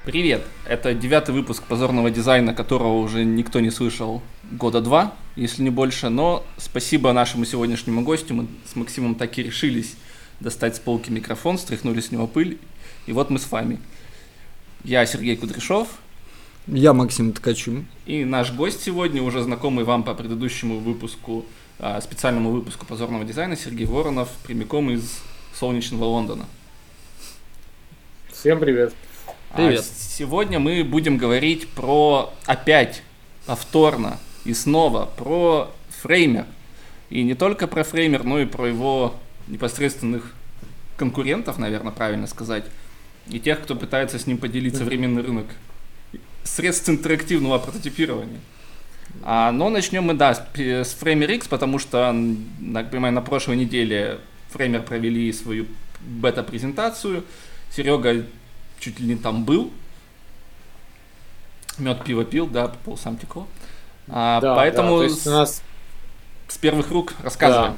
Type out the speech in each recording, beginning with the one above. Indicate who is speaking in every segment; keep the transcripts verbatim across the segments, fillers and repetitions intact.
Speaker 1: Привет! Это девятый выпуск позорного дизайна, которого уже никто не слышал года два, если не больше. Но спасибо нашему сегодняшнему гостю. Мы с Максимом так и решились достать с полки микрофон, стряхнули с него пыль. И вот мы с вами. Я Сергей Кудряшов.
Speaker 2: Я Максим Ткачун.
Speaker 1: И наш гость сегодня, уже знакомый вам по предыдущему выпуску, специальному выпуску позорного дизайна, Сергей Воронов, прямиком из солнечного Лондона.
Speaker 3: Всем привет.
Speaker 1: Привет. А сегодня мы будем говорить про, опять, повторно и снова, про фреймер. И не только про фреймер, но и про его непосредственных конкурентов, наверное, правильно сказать. И тех, кто пытается с ним поделить современный рынок средств интерактивного прототипирования. А, но начнем мы, да, с, с Framer X, потому что, так понимаю, на прошлой неделе Framer провели свою бета-презентацию. Серега чуть ли не там был. Мед пиво пил, да, пол сам текло. А,
Speaker 3: да,
Speaker 1: поэтому
Speaker 3: да, то есть у нас...
Speaker 1: с, с первых рук рассказываем.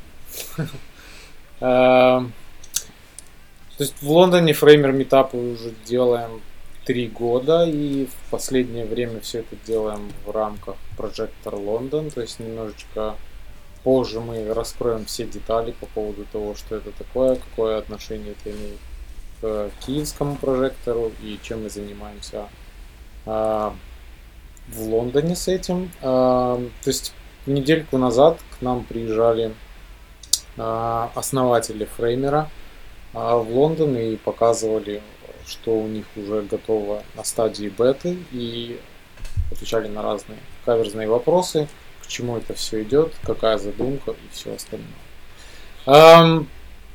Speaker 3: То есть в Лондоне фреймер митапы уже делаем три года, и в последнее время все это делаем в рамках Projector London, то есть немножечко позже мы раскроем все детали по поводу того, что это такое, какое отношение это имеет к киевскому прожектору и чем мы занимаемся а, в Лондоне с этим. А, то есть недельку назад к нам приезжали а, основатели фреймера а, в Лондон и показывали, что у них уже готово на стадии беты, и отвечали на разные каверзные вопросы, к чему это все идет, какая задумка и все остальное. А,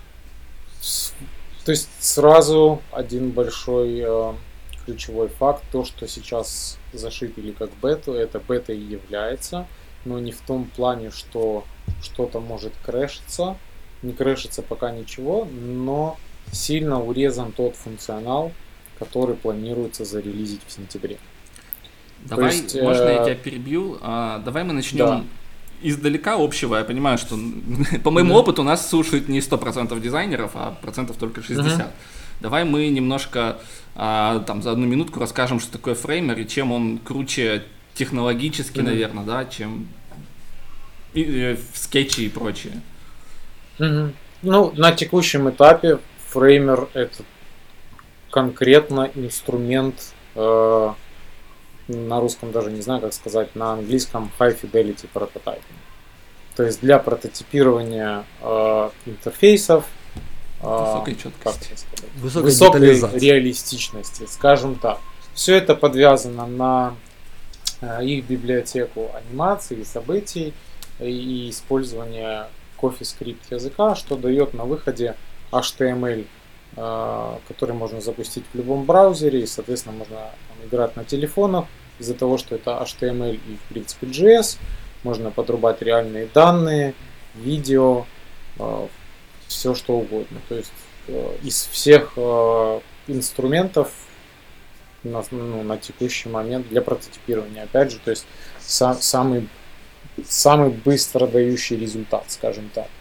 Speaker 3: То есть сразу один большой э, ключевой факт, то, что сейчас зашипели как бету, это бета и является, но не в том плане, что что-то может крэшиться, не крэшится пока ничего, но сильно урезан тот функционал, который планируется зарелизить в сентябре.
Speaker 1: Давай,
Speaker 3: есть,
Speaker 1: можно
Speaker 3: э...
Speaker 1: я тебя перебью? А, давай мы начнем...
Speaker 3: Да.
Speaker 1: Издалека общего. Я понимаю, что по моему mm-hmm. опыту нас слушают не сто процентов дизайнеров, а процентов только шестьдесят. Mm-hmm. Давай мы немножко а, там за одну минутку расскажем, что такое фреймер и чем он круче технологически, mm-hmm. наверное, да, чем и, и, в скетче и прочее.
Speaker 3: Mm-hmm. Ну, на текущем этапе фреймер это конкретно инструмент, э, на русском даже не знаю, как сказать, на английском high fidelity prototyping. То есть для прототипирования э, интерфейсов э,
Speaker 1: высокой четкости,
Speaker 3: высокой, высокой реалистичности, скажем так. Все это подвязано на э, их библиотеку анимаций и событий и использование CoffeeScript языка, что дает на выходе эйч ти эм эль, э, который можно запустить в любом браузере, и, соответственно, можно там играть на телефонах. Из-за того, что это эйч ти эм эль и, в принципе, джей эс, можно подрубать реальные данные, видео, э, все что угодно. То есть э, из всех э, инструментов на, ну, на текущий момент для прототипирования, опять же, то есть сам, самый, самый быстро дающий результат, скажем так.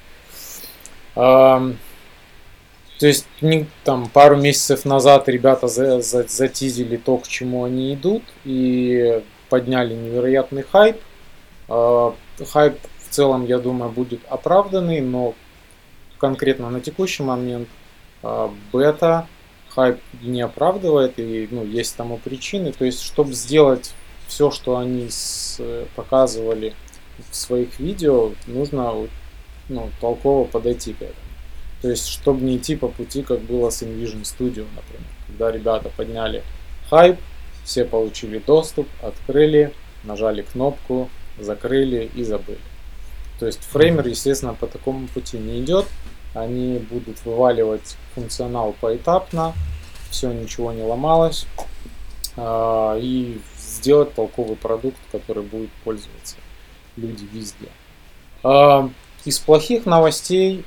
Speaker 3: Э, То есть не, там, пару месяцев назад ребята за, за, затизили то, к чему они идут, и подняли невероятный хайп. Э, хайп в целом, я думаю, будет оправданный, но конкретно на текущий момент э, бета хайп не оправдывает, и ну, есть тому причины. То есть, чтобы сделать все, что они с, показывали в своих видео, нужно ну, толково подойти к этому. То есть, чтобы не идти по пути, как было с InVision Studio, например. Когда ребята подняли хайп, все получили доступ, открыли, нажали кнопку, закрыли и забыли. То есть, фреймер, естественно, по такому пути не идет. Они будут вываливать функционал поэтапно, все, ничего не ломалось. И сделать толковый продукт, который будет пользоваться люди везде. Из плохих новостей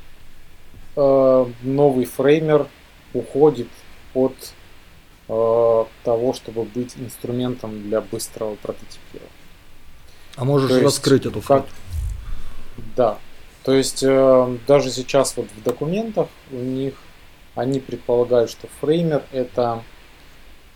Speaker 3: новый фреймер уходит от э, того, чтобы быть инструментом для быстрого прототипирования.
Speaker 2: А можешь
Speaker 3: То
Speaker 2: раскрыть
Speaker 3: есть,
Speaker 2: эту фразу?
Speaker 3: Да. То есть э, даже сейчас вот в документах у них они предполагают, что фреймер это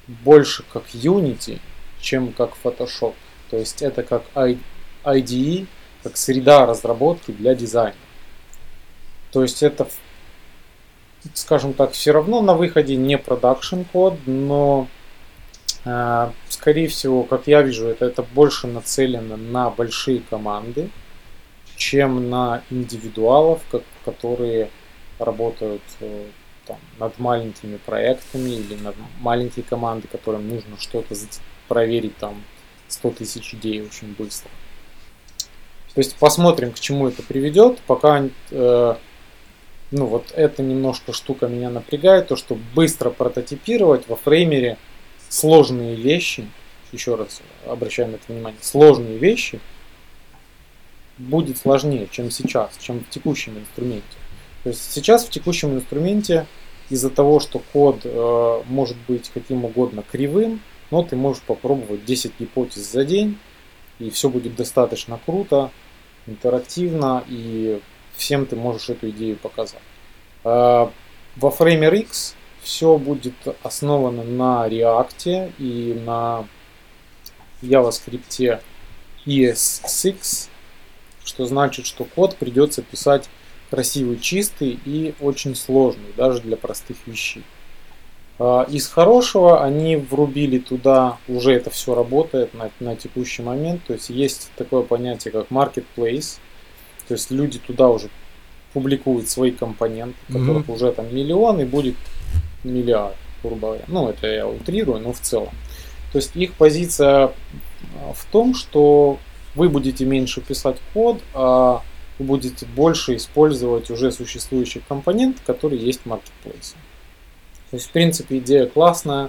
Speaker 3: больше как Unity, чем как Photoshop. То есть это как ай ди и, как среда разработки для дизайна. То есть это, скажем так, все равно на выходе не продакшн код, но э, скорее всего, как я вижу, это, это больше нацелено на большие команды, чем на индивидуалов, как, которые работают э, там, над маленькими проектами или над маленькие команды, которым нужно что-то проверить там сто тысяч идей очень быстро. То есть посмотрим, к чему это приведет. Пока э, ну вот эта немножко штука меня напрягает, то что быстро прототипировать во фреймере сложные вещи, еще раз обращаем на это внимание, сложные вещи будет сложнее, чем сейчас, чем в текущем инструменте. То есть сейчас в текущем инструменте из-за того, что код э, может быть каким угодно кривым, но ты можешь попробовать десять гипотез за день, и все будет достаточно круто, интерактивно, и всем ты можешь эту идею показать. Э, во Framer X все будет основано на React и на JavaScript и эс шесть, что значит, что код придется писать красивый, чистый и очень сложный, даже для простых вещей. Из хорошего они врубили туда, уже это все работает на, на текущий момент, то есть есть такое понятие, как marketplace, то есть люди туда уже публикуют свои компоненты, которых mm-hmm. уже там миллион и будет миллиард, грубо говоря. Ну, это я утрирую, но в целом. То есть их позиция в том, что вы будете меньше писать код, а вы будете больше использовать уже существующий компонент, который есть в маркетплейсе. То есть, в принципе, идея классная,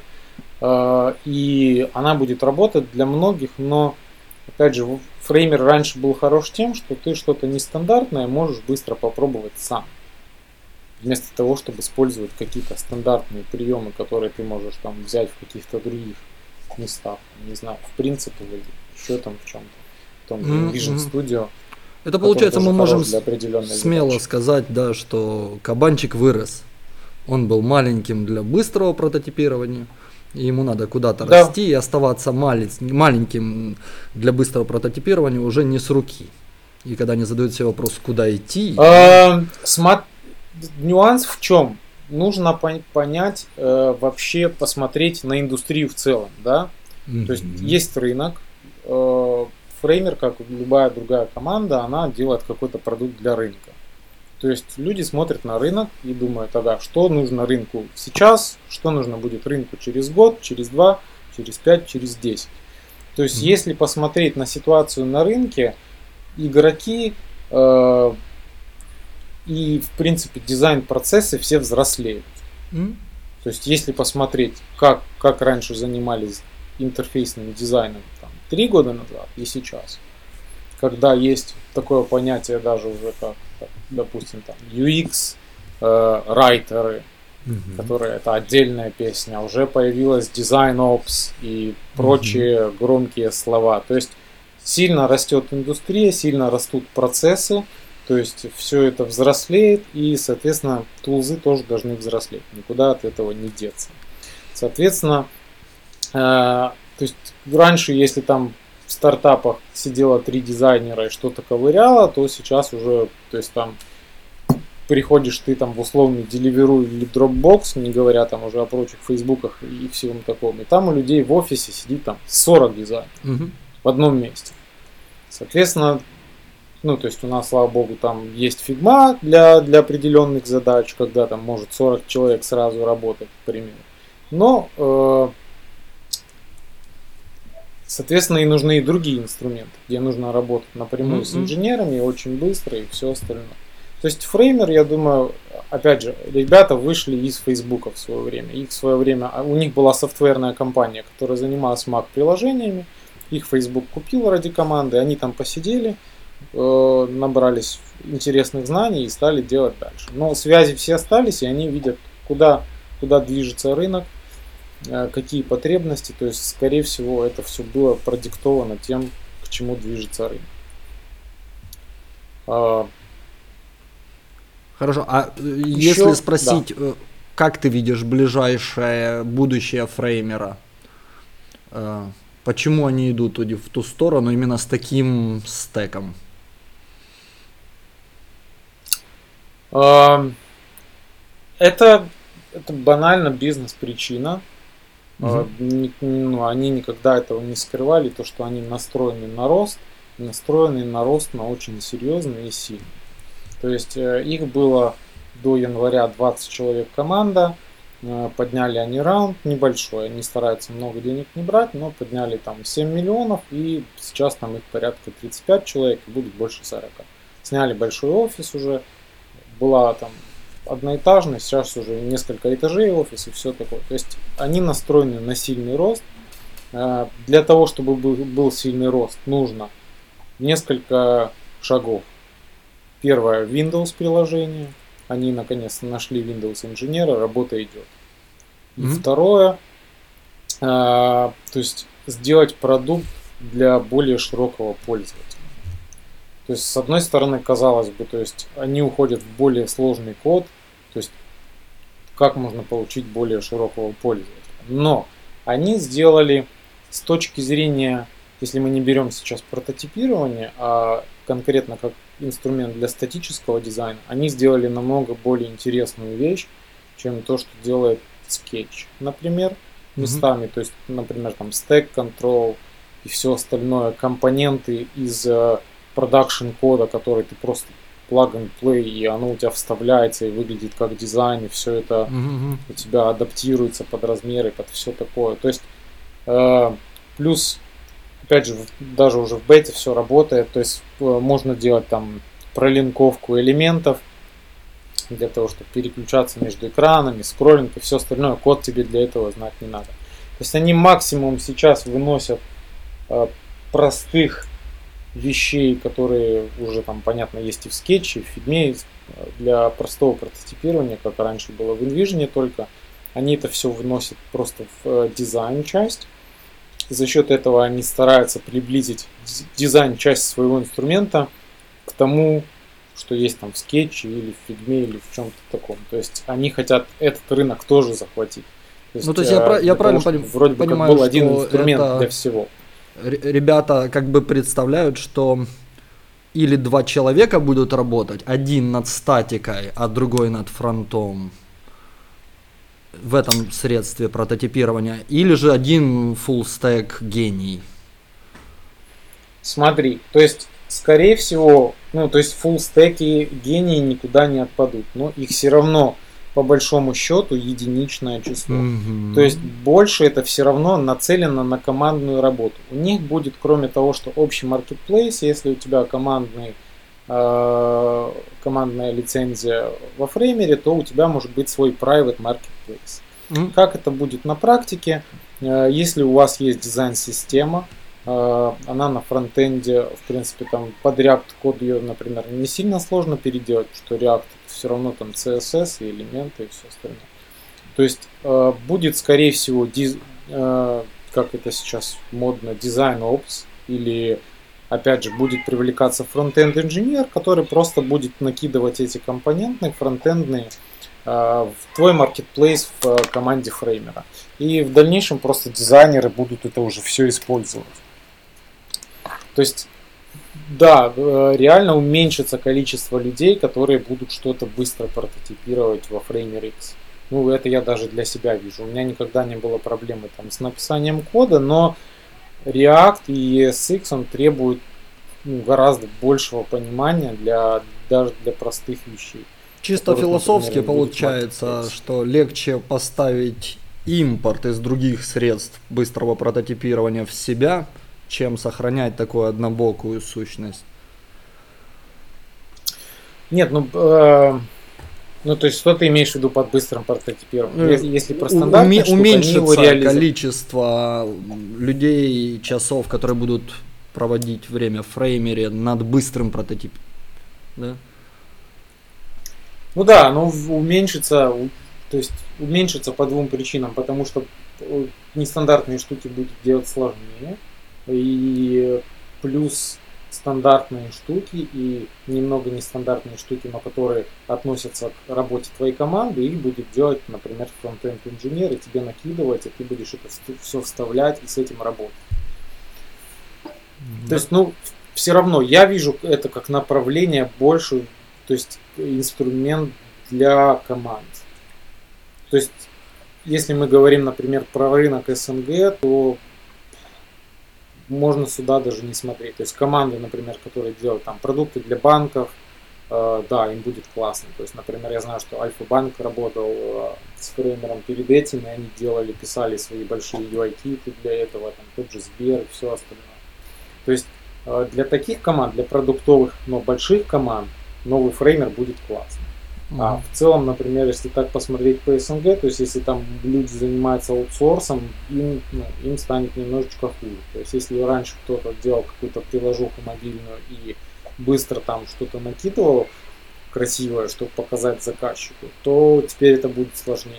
Speaker 3: и она будет работать для многих, но, опять же, фреймер раньше был хорош тем, что ты что-то нестандартное можешь быстро попробовать сам. Вместо того, чтобы использовать какие-то стандартные приемы, которые ты можешь там взять в каких-то других местах, не знаю, в принципе, или еще там в чем-то. В том же Vision Studio.
Speaker 2: Это получается, мы можем смело задачи. сказать, да, что кабанчик вырос. Он был маленьким для быстрого прототипирования, и ему надо куда-то да. расти и оставаться маленьким для быстрого прототипирования уже не с руки. И когда они задают себе вопрос, куда идти...
Speaker 3: А, смат... Нюанс в чем? Нужно понять, э, вообще посмотреть на индустрию в целом. Да? Mm-hmm. То есть есть рынок, э, фреймер, как любая другая команда, она делает какой-то продукт для рынка. То есть люди смотрят на рынок и думают, ага, что нужно рынку сейчас, что нужно будет рынку через год, через два, через пять, через десять. То есть mm-hmm. если посмотреть на ситуацию на рынке, игроки э, и в принципе дизайн-процессы все взрослеют. Mm-hmm. То есть если посмотреть, как, как раньше занимались интерфейсным дизайном там, три года назад и сейчас, когда есть такое понятие даже уже как, как допустим, там ю экс, э, райтеры, mm-hmm. которые это отдельная песня, уже появилась Design Ops и прочие mm-hmm. громкие слова. То есть сильно растет индустрия, сильно растут процессы, то есть все это взрослеет, и, соответственно, тулзы тоже должны взрослеть, никуда от этого не деться. Соответственно, э, то есть раньше, если там в стартапах сидело три дизайнера и что-то ковыряло, то сейчас уже, то есть там приходишь ты там в условный Deliveroo или Dropbox, не говоря там уже о прочих фейсбуках и всем таком, и там у людей в офисе сидит там сорок дизайнеров mm-hmm. в одном месте. Соответственно, ну то есть у нас, слава богу, там есть фигма для, для определенных задач, когда там может сорок человек сразу работать, к примеру. Но э, соответственно, и нужны и другие инструменты, где нужно работать напрямую mm-hmm. с инженерами, очень быстро и все остальное. То есть фреймер, я думаю, опять же, ребята вышли из Фейсбука в свое время. Их в свое время, у них была софтверная компания, которая занималась Mac-приложениями. Их Facebook купил ради команды, они там посидели, э, набрались интересных знаний и стали делать дальше. Но связи все остались, и они видят, куда, куда движется рынок, какие потребности, то есть, скорее всего, это все было продиктовано тем, к чему движется рынок.
Speaker 2: Хорошо, а Еще, если спросить, да. как ты видишь ближайшее будущее фреймера? Э, почему они идут в ту сторону именно с таким стеком?
Speaker 3: Это, это банально бизнес-причина. Угу. Ну, они никогда этого не скрывали, то, что они настроены на рост, настроены на рост на очень серьезный и сильный. То есть их было до января двадцать человек команда, подняли они раунд небольшой, они стараются много денег не брать, но подняли там семь миллионов, и сейчас там их порядка тридцать пять человек, и будет больше сорока. Сняли большой офис уже, была там одноэтажная, сейчас уже несколько этажей офис и все такое. То есть они настроены на сильный рост. Для того, чтобы был сильный рост, нужно несколько шагов. Первое, Windows приложение. Они наконец-то нашли Windows инженера, работа идет. И mm-hmm. второе, то есть сделать продукт для более широкого пользователя. То есть, с одной стороны, казалось бы, то есть они уходят в более сложный код, то есть как можно получить более широкого пользователя. Но они сделали с точки зрения, если мы не берем сейчас прототипирование, а конкретно как инструмент для статического дизайна, они сделали намного более интересную вещь, чем то, что делает Sketch, например, местами. Mm-hmm. То есть, например, там Stack Control и все остальное, компоненты из продакшн кода, который ты просто plug and play, и оно у тебя вставляется и выглядит как дизайн, и все это mm-hmm. у тебя адаптируется под размеры, под все такое. То есть э, плюс, опять же, даже уже в бете все работает, то есть э, можно делать там пролинковку элементов для того, чтобы переключаться между экранами, скроллинг и все остальное. Код тебе для этого знать не надо. То есть они максимум сейчас выносят э, простых вещей, которые уже там, понятно, есть и в скетче, и в фигме, для простого прототипирования, как раньше было в InVision только, они это все вносят просто в дизайн часть. За счет этого они стараются приблизить дизайн часть своего инструмента к тому, что есть там в скетче или в фигме или в чем-то таком. То есть они хотят этот рынок тоже захватить. То есть,
Speaker 2: ну, то есть я, я правильно того,
Speaker 3: вроде бы
Speaker 2: понимаю,
Speaker 3: как был один инструмент
Speaker 2: это...
Speaker 3: для всего.
Speaker 2: Ребята как бы представляют, что или два человека будут работать, один над статикой, а другой над фронтом в этом средстве прототипирования, или же один full stack гений.
Speaker 3: Смотри, то есть скорее всего, ну то есть full stack гении никуда не отпадут, но их все равно по большому счету единичное число. Mm-hmm. То есть больше это все равно нацелено на командную работу. У них будет, кроме того, что общий маркетплейс, если у тебя командный, э, командная лицензия во фреймере, то у тебя может быть свой private marketplace. Mm-hmm. Как это будет на практике? Э, если у вас есть дизайн-система, э, она на фронтенде, в принципе, там под React код ее, например, не сильно сложно переделать, потому что React все равно там си эс эс и элементы и все остальное. То есть э, будет, скорее всего, диз, э, как это сейчас модно, дизайн опс, или, опять же, будет привлекаться фронтенд инженер, который просто будет накидывать эти компонентные, фронтендные э, в твой маркетплейс в э, команде фреймера. И в дальнейшем просто дизайнеры будут это уже все использовать. То есть да, реально уменьшится количество людей, которые будут что-то быстро прототипировать во Framer X. Ну, это я даже для себя вижу. У меня никогда не было проблемы там с написанием кода, но React и и эс икс он требует ну, гораздо большего понимания для, даже для простых вещей.
Speaker 2: Чисто которых, философски например, получается, что легче поставить импорт из других средств быстрого прототипирования в себя, чем сохранять такую однобокую сущность.
Speaker 3: Нет, ну, э, ну то есть что ты имеешь в виду под быстрым прототипированием? Если, если про стандартные штуки,
Speaker 2: уменьшится количество людей, часов, которые будут проводить время в фреймере над быстрым прототипом. Да?
Speaker 3: Ну да, ну уменьшится, то есть уменьшится по двум причинам, потому что нестандартные штуки будут делать сложнее. И плюс с стандартные штуки и немного нестандартные штуки, но которые относятся к работе твоей команды, их будет делать, например, фронтенд инженер, и тебе накидывать, и ты будешь это все вставлять и с этим работать. Mm-hmm. То есть, ну, все равно я вижу это как направление больше, то есть инструмент для команд. То есть, если мы говорим, например, про рынок эс эн гэ, то можно сюда даже не смотреть. То есть команды, например, которые делают там продукты для банков, э, да, им будет классно. То есть, например, я знаю, что Альфа-банк работал э, с фреймером перед этим, и они делали, писали свои большие ю ай-киты для этого, там тот же Сбер и все остальное. То есть э, для таких команд, для продуктовых, но больших команд, новый фреймер будет классный. Mm-hmm. А в целом, например, если так посмотреть по эс эн гэ, то есть если там люди занимаются аутсорсом, им, ну, им станет немножечко хуже. То есть если раньше кто-то делал какую-то приложуху мобильную и быстро там что-то накидывал красивое, чтобы показать заказчику, то теперь это будет сложнее.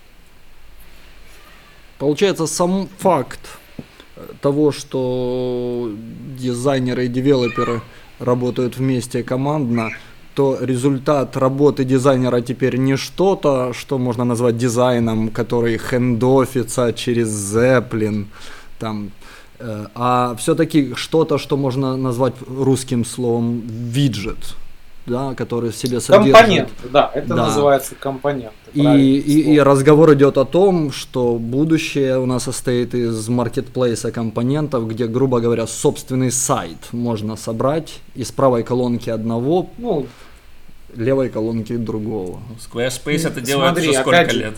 Speaker 2: Получается, сам факт того, что дизайнеры и девелоперы работают вместе командно, то результат работы дизайнера теперь не что-то, что можно назвать дизайном, который хендофится через Zeppelin, там, э, а все-таки что-то, что можно назвать русским словом виджет, да, который в себе содержит.
Speaker 3: Компонент, да, это да. Называется компонент.
Speaker 2: И, и, и разговор идет о том, что будущее у нас состоит из маркетплейса компонентов, где, грубо говоря, собственный сайт можно собрать из правой колонки одного, ну, левой колонки другого.
Speaker 1: Squarespace это делает Смотри, уже сколько лет.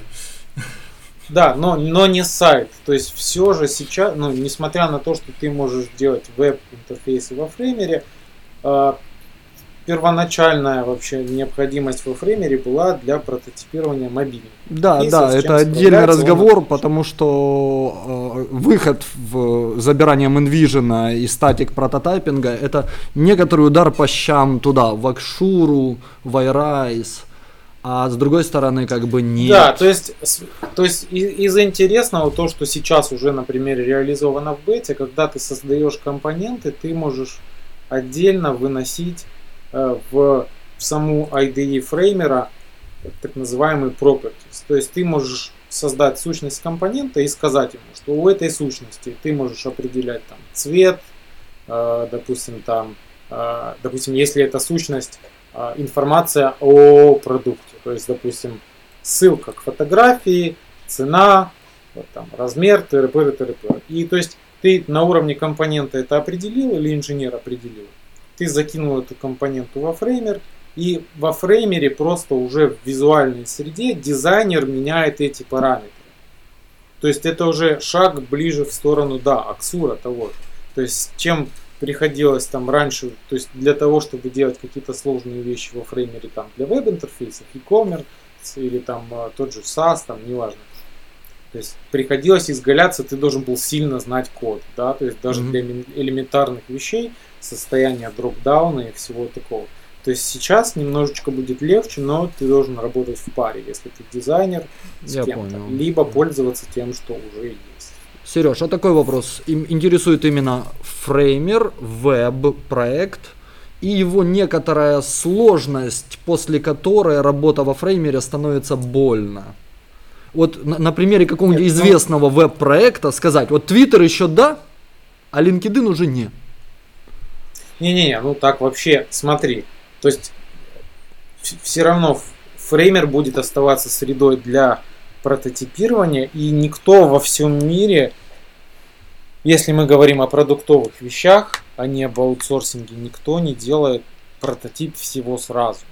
Speaker 3: Да, но, но не сайт. То есть все же сейчас, ну, несмотря на то, что ты можешь делать веб-интерфейсы во фреймере, э, первоначальная вообще необходимость во фреймере была для прототипирования мобильных.
Speaker 2: Да, да, это отдельный разговор, он... потому что э, выход в забиранием InVision и статик прототайпинга — это некоторый удар по щам туда, в Акшуру, в iRise, а с другой стороны как бы нет.
Speaker 3: Да, то есть, то есть из, из интересного то, что сейчас уже, например, реализовано в бете, когда ты создаешь компоненты, ты можешь отдельно выносить В, в саму ай ди и фреймера так называемые properties. То есть ты можешь создать сущность компонента и сказать ему, что у этой сущности ты можешь определять там цвет, э, допустим, там, э, допустим, если эта сущность э, информация о продукте, то есть, допустим, ссылка к фотографии, цена, вот там, размер, т.р.п. т.р.п. И то есть ты на уровне компонента это определил или инженер определил. Ты закинул эту компоненту во фреймер, и во фреймере просто уже в визуальной среде дизайнер меняет эти параметры. То есть это уже шаг ближе в сторону, да, Аксура того. То есть чем приходилось там раньше, то есть для того, чтобы делать какие-то сложные вещи во фреймере там для веб-интерфейсов, e-commerce или там тот же SaaS, там неважно. То есть приходилось изгаляться, ты должен был сильно знать код, да, то есть даже mm-hmm. для элементарных вещей, состояния дропдауна и всего такого. То есть сейчас немножечко будет легче, но ты должен работать в паре, если ты дизайнер с Я кем-то, понял. Либо пользоваться тем, что уже есть.
Speaker 2: Сереж, а такой вопрос. Им интересует именно фреймер, веб-проект и его некоторая сложность, после которой работа во фреймере становится больно. Вот на, на примере какого-нибудь Нет, известного но... веб-проекта сказать, вот Twitter еще да, а LinkedIn уже не.
Speaker 3: Не-не-не, ну так вообще, смотри, то есть все равно фреймер будет оставаться средой для прототипирования, и никто во всем мире, если мы говорим о продуктовых вещах, а не об аутсорсинге, никто не делает прототип всего сразу.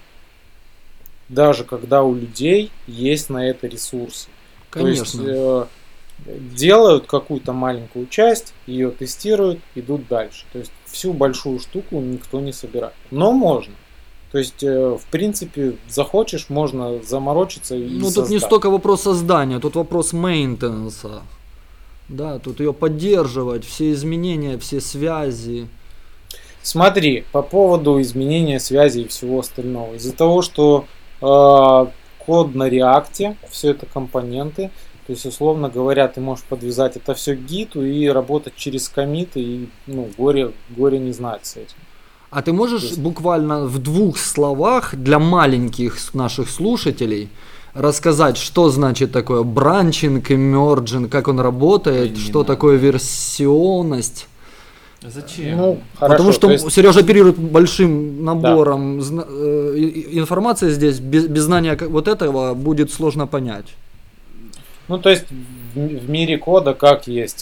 Speaker 3: Даже когда у людей есть на это ресурсы.
Speaker 2: Конечно.
Speaker 3: То есть э, делают какую-то маленькую часть, ее тестируют, идут дальше. То есть всю большую штуку никто не собирает. Но можно. То есть, э, в принципе, захочешь, можно заморочиться и
Speaker 2: Ну,
Speaker 3: создать.
Speaker 2: тут не столько вопрос создания, тут вопрос мейнтенанса. Да, тут ее поддерживать, все изменения, все связи.
Speaker 3: Смотри, по поводу изменения связи и всего остального. Из-за того, что э, код на реакте, все это компоненты, то есть, условно говоря, ты можешь подвязать это все к гиту и работать через коммиты, и ну, горе, горе не знать с этим.
Speaker 2: А ты можешь буквально в двух словах для маленьких наших слушателей рассказать, что значит такое бранчинг и мерджинг, как он работает, Ой, что надо. такое версионность?
Speaker 1: Зачем?
Speaker 2: Ну, Потому что есть... Сережа оперирует большим набором да. информации здесь, без, без знания вот этого будет сложно понять.
Speaker 3: Ну, то есть в мире кода как есть,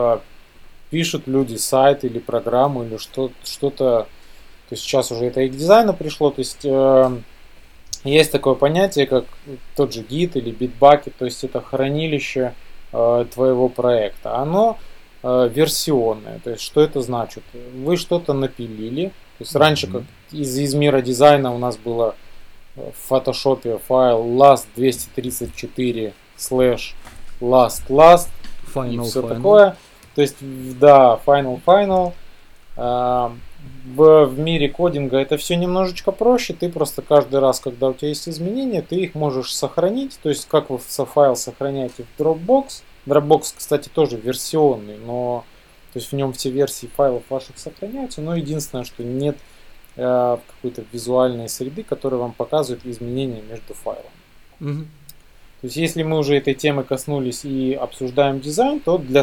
Speaker 3: пишут люди сайт или программу или что, что-то, то есть сейчас уже это и к дизайну пришло, то есть э, есть такое понятие, как тот же Git или Bitbucket, то есть это хранилище э, твоего проекта. Оно э, версионное, то есть что это значит? Вы что-то напилили, то есть mm-hmm. раньше как из, из мира дизайна у нас было в фотошопе файл last двести тридцать четыре слэш last last final, и все final. такое. То есть, да, final final. Э, в, в мире кодинга это все немножечко проще. Ты просто каждый раз, когда у тебя есть изменения, ты их можешь сохранить. То есть, как вы файл сохраняете в Dropbox. Dropbox, кстати, тоже версионный, но то есть в нем все версии файлов ваших сохраняются. Но единственное, что нет э, какой-то визуальной среды, которая вам показывает изменения между файлами. Mm-hmm. То есть, если мы уже этой темы коснулись и обсуждаем дизайн, то для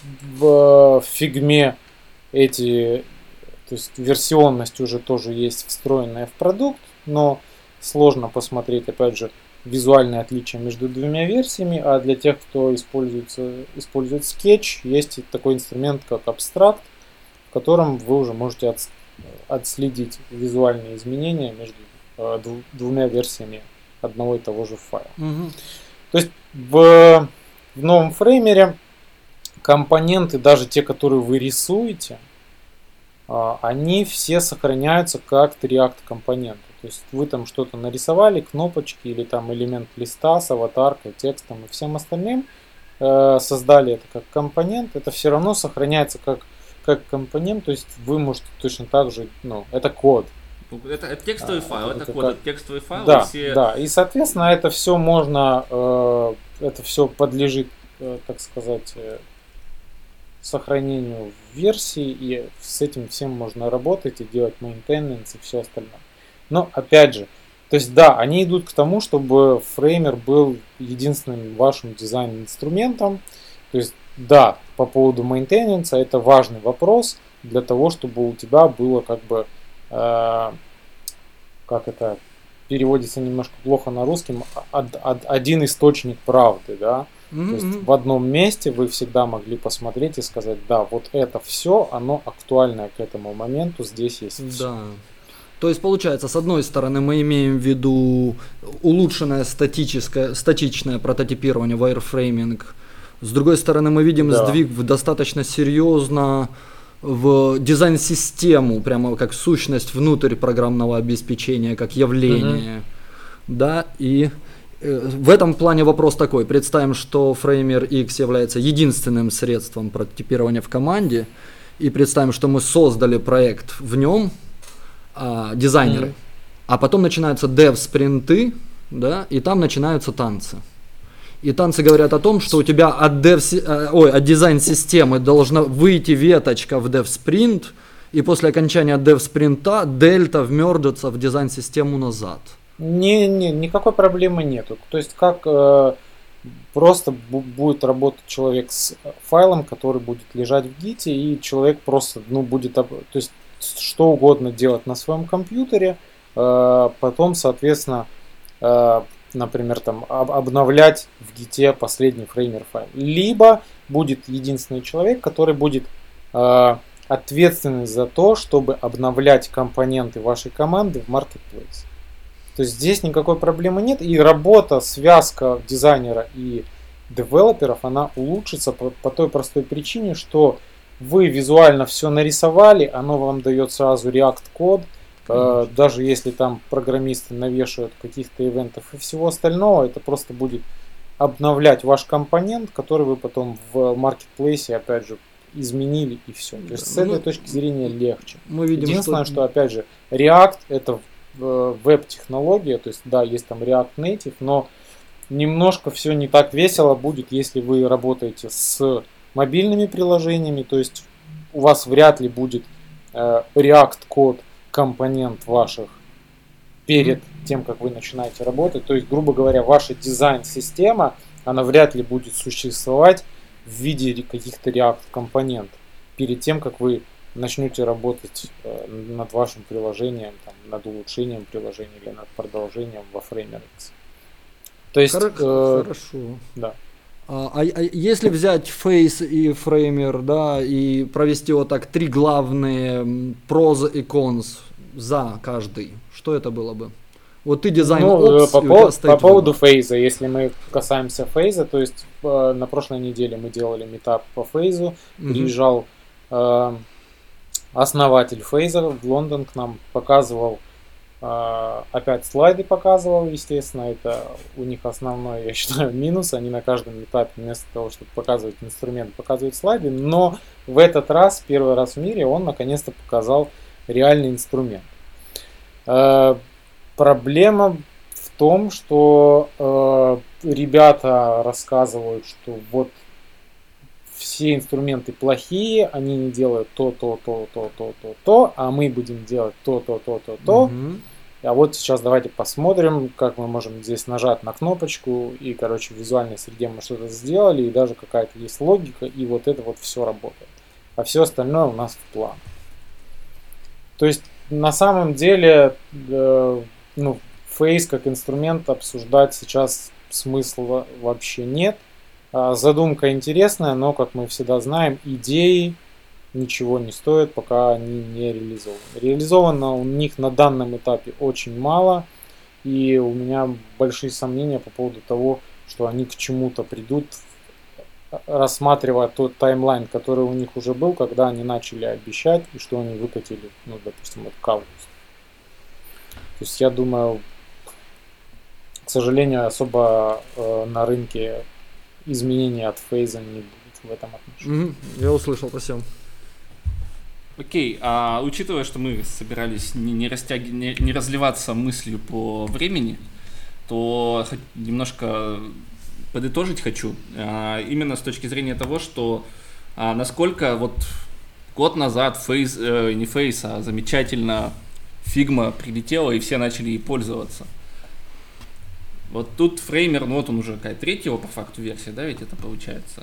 Speaker 3: в фигме эти, то есть версионность уже тоже есть встроенная в продукт, но сложно посмотреть, опять же, визуальные отличия между двумя версиями, а для тех, кто используется, использует Sketch, есть такой инструмент, как абстракт, в котором вы уже можете от, отследить визуальные изменения между э, дву, двумя версиями одного и того же файла. Угу. То есть в, в новом фреймере компоненты, даже те, которые вы рисуете, они все сохраняются как React компоненты. То есть вы там что-то нарисовали, кнопочки или там элемент листа с аватаркой, текстом и всем остальным, создали это как компонент, это все равно сохраняется как, как компонент, то есть вы можете точно так же, ну, это код.
Speaker 1: Это, это текстовый файл, это, это код, как... это текстовый файл.
Speaker 3: Да,
Speaker 1: и все...
Speaker 3: да, и соответственно это все можно, э, это все подлежит, э, так сказать, э, сохранению в версии, и с этим всем можно работать и делать maintenance и все остальное. Но опять же, то есть да, они идут к тому, чтобы фреймер был единственным вашим дизайн-инструментом. То есть да, по поводу maintenance это важный вопрос для того, чтобы у тебя было как бы как это переводится немножко плохо на русском, один источник правды, да. Mm-hmm. То есть в одном месте вы всегда могли посмотреть и сказать, да, вот это все, оно актуальное к этому моменту, здесь есть все.
Speaker 2: Да. То есть получается, с одной стороны мы имеем в виду улучшенное статическое, статичное прототипирование, wireframing, с другой стороны мы видим да. сдвиг в достаточно серьезно в дизайн-систему, прямо как сущность внутрь программного обеспечения, как явление. Mm-hmm. Да, и э, в этом плане вопрос такой. Представим, что Framer X является единственным средством прототипирования в команде, и представим, что мы создали проект в нем, э, дизайнеры, mm-hmm. а потом начинаются dev-спринты, да, и там начинаются танцы. И танцы говорят о том, что у тебя от, dev, ой, от дизайн-системы должна выйти веточка в dev-спринт, и после окончания dev-спринта дельта вмерджится в дизайн-систему назад.
Speaker 3: Не, не, никакой проблемы нету. То есть как э, просто бу- будет работать человек с файлом, который будет лежать в гите, и человек просто ну, будет то есть, что угодно делать на своем компьютере, э, потом, соответственно, э, например, там, об- обновлять в гите последний фреймер файл. Либо будет единственный человек, который будет э, ответственный за то, чтобы обновлять компоненты вашей команды в Marketplace. То есть здесь никакой проблемы нет, и работа, связка дизайнера и девелоперов, она улучшится по, по той простой причине, что вы визуально все нарисовали, оно вам дает сразу React код. Uh, даже если там программисты навешивают каких-то ивентов и всего остального, это просто будет обновлять ваш компонент, который вы потом в маркетплейсе опять же изменили и все. То есть с этой ну, точки зрения легче.
Speaker 2: Мы видим,
Speaker 3: Единственное, что... что опять же React это веб-технология, то есть да, есть там React Native, но немножко все не так весело будет, если вы работаете с мобильными приложениями, то есть у вас вряд ли будет э, React код компонент ваших перед тем, как вы начинаете работать. То есть, грубо говоря, ваша дизайн-система, она вряд ли будет существовать в виде каких-то React-компонентов перед тем, как вы начнете работать э, над вашим приложением, там, над улучшением приложения или над продолжением во FrameRX. То есть...
Speaker 2: Хор- э, хорошо.
Speaker 3: Да.
Speaker 2: А, а если взять Face и Framer, да, и провести вот так три главные pros и cons за каждый, что это было бы? Вот ты дизайн
Speaker 3: ну,
Speaker 2: Ops,
Speaker 3: по, по, по поводу фейза, если мы касаемся фейза, то есть э, на прошлой неделе мы делали митап по фейзу, угу. приезжал э, основатель фейза в Лондон к нам, показывал, э, опять слайды показывал, естественно, это у них основной, я считаю, минус, они на каждом этапе вместо того, чтобы показывать инструмент, показывают слайды, но в этот раз, первый раз в мире, он наконец-то показал реальный инструмент. Э, Проблема в том, что э, ребята рассказывают, что вот все инструменты плохие, они не делают то, то, то, то, то, то, то, а мы будем делать то, то, то, то, то. Mm-hmm. А вот сейчас давайте посмотрим, как мы можем здесь нажать на кнопочку, и, короче, в визуальной среде мы что-то сделали, и даже какая-то есть логика, и вот это вот все работает. А все остальное у нас в план. То есть, на самом деле... Э, Ну, Face как инструмент обсуждать сейчас смысла вообще нет. Задумка интересная, но, как мы всегда знаем, идеи ничего не стоят, пока они не реализованы. Реализовано у них на данном этапе очень мало, и у меня большие сомнения по поводу того, что они к чему-то придут, рассматривая тот таймлайн, который у них уже был, когда они начали обещать, и что они выкатили, ну, допустим, вот к августу. То есть я думаю, к сожалению, особо э, на рынке изменений от фейза не будет в этом отношении.
Speaker 2: Mm-hmm. Я услышал, спасибо.
Speaker 1: Окей, а учитывая, что мы собирались не, не, растяг... не, не разливаться мыслью по времени, то немножко подытожить хочу. А, именно с точки зрения того, что а, насколько вот год назад фейз, э, не фейз, а замечательно Figma прилетела, и все начали ей пользоваться. Вот тут фреймер, ну вот он уже какая третья по факту версия, да, ведь это получается?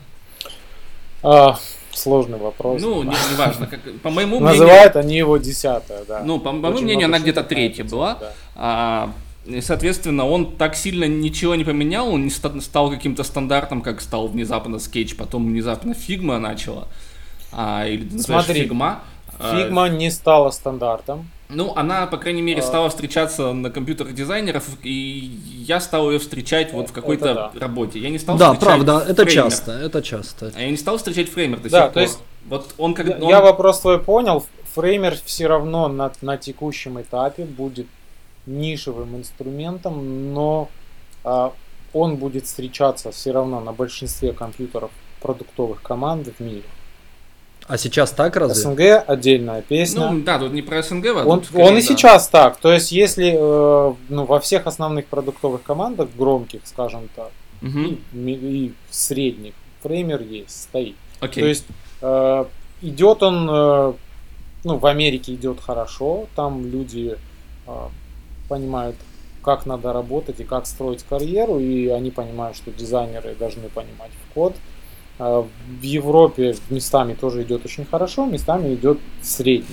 Speaker 3: А, сложный вопрос.
Speaker 1: Ну, не, не важно. Как, по моему
Speaker 3: мнению... Называют они его десятая, да.
Speaker 1: Ну, по, по моему мнению, она где-то третья была. Да. А, и, соответственно, он так сильно ничего не поменял, он не стал каким-то стандартом, как стал внезапно Sketch, потом внезапно Figma начала. А, или,
Speaker 3: Смотри, Figma. Figma не стала стандартом.
Speaker 1: Ну, она, по крайней мере, стала встречаться на компьютерах дизайнеров, и я стал ее встречать вот в какой-то да. работе. Я не стал
Speaker 2: да,
Speaker 1: встречать
Speaker 2: правда, это
Speaker 1: фреймер.
Speaker 2: часто, это часто.
Speaker 1: А я не стал встречать фреймер до
Speaker 3: да,
Speaker 1: сих
Speaker 3: то есть,
Speaker 1: пор. Вот он, как,
Speaker 3: я,
Speaker 1: он...
Speaker 3: я вопрос твой понял. Фреймер все равно на, на текущем этапе будет нишевым инструментом, но а, он будет встречаться все равно на большинстве компьютеров продуктовых команд в мире.
Speaker 2: А сейчас так разве?
Speaker 3: СНГ отдельная песня.
Speaker 1: Ну да, тут не про СНГ. А
Speaker 3: он
Speaker 1: тут, скорее,
Speaker 3: он и
Speaker 1: да.
Speaker 3: сейчас так. То есть если э, ну, во всех основных продуктовых командах, громких, скажем так, угу. и, и средних, фреймер есть, стоит.
Speaker 1: Окей.
Speaker 3: То есть э, идет он, э, ну в Америке идет хорошо, там люди э, понимают, как надо работать и как строить карьеру, и они понимают, что дизайнеры должны понимать в код. В Европе местами тоже идет очень хорошо, местами идет средний.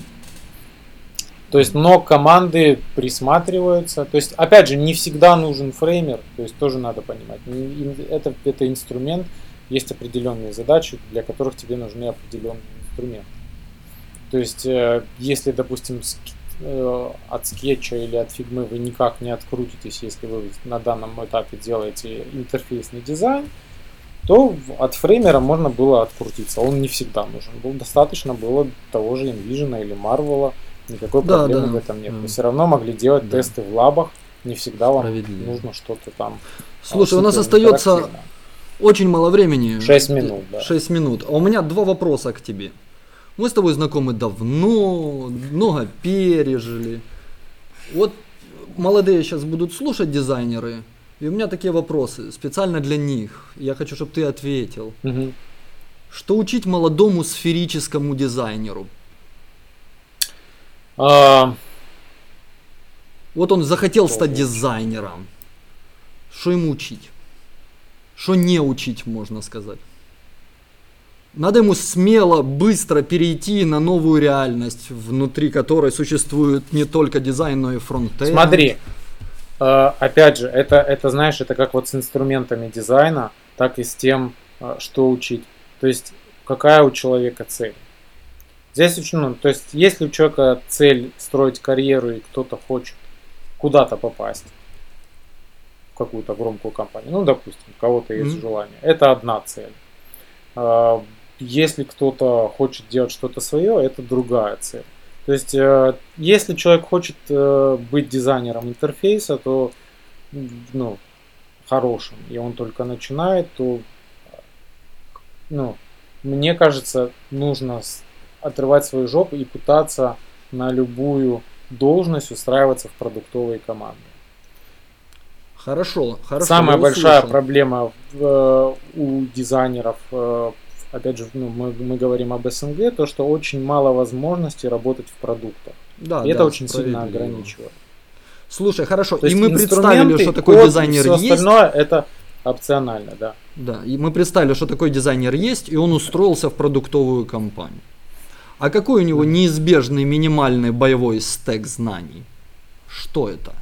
Speaker 3: То есть, но команды присматриваются. То есть, опять же, не всегда нужен фреймер, то есть тоже надо понимать. Это, это инструмент, есть определенные задачи, для которых тебе нужны определенные инструменты. То есть, если, допустим, от скетча или от фигмы вы никак не открутитесь, если вы на данном этапе делаете интерфейсный дизайн, то от фреймера можно было открутиться. Он не всегда нужен был. Достаточно было того же InVision или Marvel. Никакой
Speaker 2: да,
Speaker 3: проблемы
Speaker 2: да.
Speaker 3: в этом нет. Вы все равно могли делать да. тесты в лабах. Не всегда вам нужно что-то там.
Speaker 2: Слушай, у нас остается очень мало времени.
Speaker 3: шесть минут, да.
Speaker 2: шесть минут. А у меня два вопроса к тебе. Мы с тобой знакомы давно, много пережили. Вот молодые сейчас будут слушать дизайнеры. И у меня такие вопросы, специально для них. Я хочу, чтобы ты ответил.
Speaker 3: Угу.
Speaker 2: Что учить молодому сферическому дизайнеру?
Speaker 3: А,
Speaker 2: Вот он захотел Что стать учить? дизайнером. Что ему учить? Что не учить, можно сказать? Надо ему смело, быстро перейти на новую реальность, внутри которой существует не только дизайн, но и фронтенд.
Speaker 3: Смотри, э, опять же, это, это, знаешь, это как вот с инструментами дизайна, так и с тем, э, что учить. То есть, какая у человека цель. Здесь очень, ну, то есть, если у человека цель строить карьеру, и кто-то хочет куда-то попасть, в какую-то громкую компанию, ну, допустим, у кого-то есть mm-hmm. желание, это одна цель. Если кто-то хочет делать что-то свое, это другая цель. То есть, если человек хочет быть дизайнером интерфейса, то, ну, хорошим, и он только начинает, то, ну, мне кажется, нужно отрывать свою жопу и пытаться на любую должность устраиваться в продуктовые команды.
Speaker 2: Хорошо, хорошо.
Speaker 3: Самая большая услышал. проблема в, у дизайнеров, опять же, ну, мы, мы говорим об СНГ, то, что очень мало возможностей работать в продуктах.
Speaker 2: Да,
Speaker 3: и
Speaker 2: да,
Speaker 3: это очень сильно ограничивает.
Speaker 2: Слушай, хорошо, то и мы представили, что такой дизайнер
Speaker 3: и все
Speaker 2: есть.
Speaker 3: Остальное это опционально, да.
Speaker 2: Да, и мы представили, что такой дизайнер есть, и он устроился в продуктовую компанию. А какой у него неизбежный минимальный боевой стек знаний? Что это?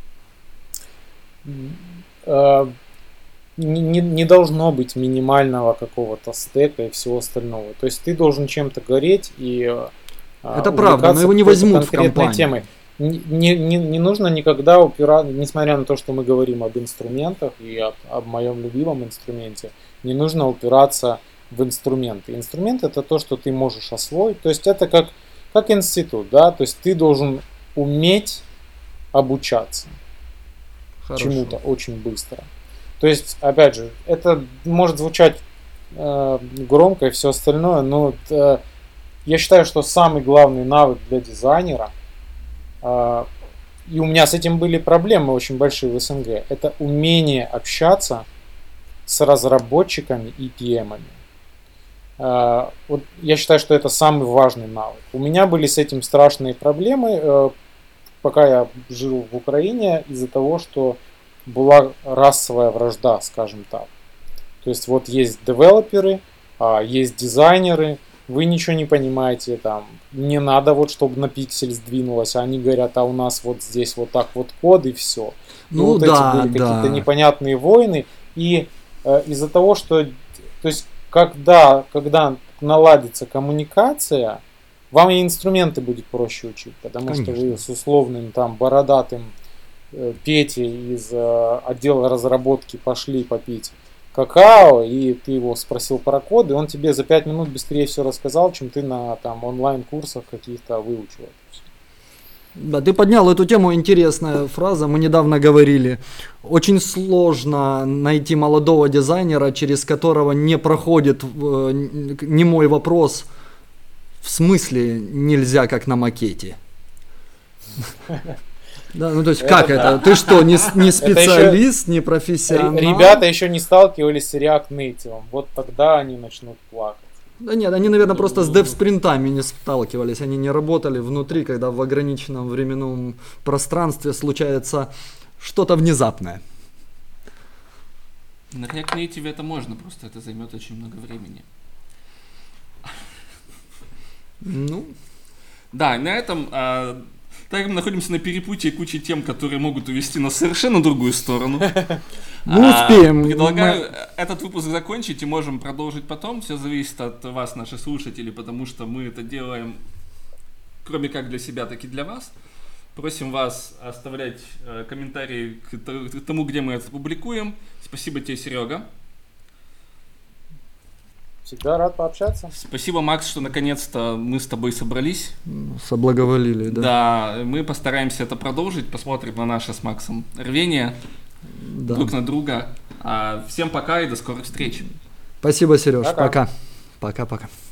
Speaker 3: Не, не должно быть минимального какого-то стека и всего остального. То есть ты должен чем-то гореть и
Speaker 2: это правда, но его не возьмут в компанию.
Speaker 3: Темой. Не, не, не нужно никогда упираться, несмотря на то, что мы говорим об инструментах и об, об моем любимом инструменте, не нужно упираться в инструменты. Инструмент это то, что ты можешь освоить. То есть это как, как институт, да, то есть ты должен уметь обучаться. Хорошо. Чему-то очень быстро. То есть, опять же, это может звучать э, громко и все остальное, но э, я считаю, что самый главный навык для дизайнера, э, и у меня с этим были проблемы очень большие в СНГ, это умение общаться с разработчиками и пи эм-ами. Э, вот я считаю, что это самый важный навык. У меня были с этим страшные проблемы, э, пока я жил в Украине, из-за того, что была расовая вражда, скажем так. То есть вот есть девелоперы, есть дизайнеры, вы ничего не понимаете, там, не надо вот, чтобы на пиксель сдвинулось, а они говорят, а у нас вот здесь вот так вот код и все.
Speaker 2: Ну,
Speaker 3: и вот
Speaker 2: да,
Speaker 3: эти были
Speaker 2: да.
Speaker 3: какие-то непонятные войны, и э, из-за того, что, то есть, когда, когда наладится коммуникация, вам и инструменты будет проще учить, потому Конечно. что вы с условным там бородатым Петей из э, отдела разработки пошли попить какао, и ты его спросил про коды, он тебе за пять минут быстрее все рассказал, чем ты на там онлайн-курсах каких-то выучил.
Speaker 2: Да, ты поднял эту тему, интересная фраза, мы недавно говорили. Очень сложно найти молодого дизайнера, через которого не проходит э, немой вопрос, в смысле нельзя, как на макете. Да, ну то есть это как да. это? Ты что, не, не специалист, не профессионал?
Speaker 3: Ребята еще не сталкивались с React Native, вот тогда они начнут плакать.
Speaker 2: Да нет, они, наверное, просто с дев-спринтами не сталкивались, они не работали внутри, когда в ограниченном временном пространстве случается что-то внезапное.
Speaker 1: На React Native это можно, просто это займет очень много времени.
Speaker 2: Ну.
Speaker 1: Да, на этом... А... Так как мы находимся на перепутье кучи тем, которые могут увести нас в совершенно другую сторону.
Speaker 2: Мы успеем.
Speaker 1: Предлагаю этот выпуск закончить и можем продолжить потом. Все зависит от вас, наши слушатели, потому что мы это делаем кроме как для себя, так и для вас. Просим вас оставлять комментарии к тому, где мы это публикуем. Спасибо тебе, Серега.
Speaker 3: Всегда рад пообщаться.
Speaker 1: Спасибо, Макс, что наконец-то мы с тобой собрались.
Speaker 2: Соблаговолили, да.
Speaker 1: Да, мы постараемся это продолжить, посмотрим на наше с Максом рвение да. друг на друга. А всем пока и до скорых встреч.
Speaker 2: Спасибо, Сереж. Пока. Пока-пока.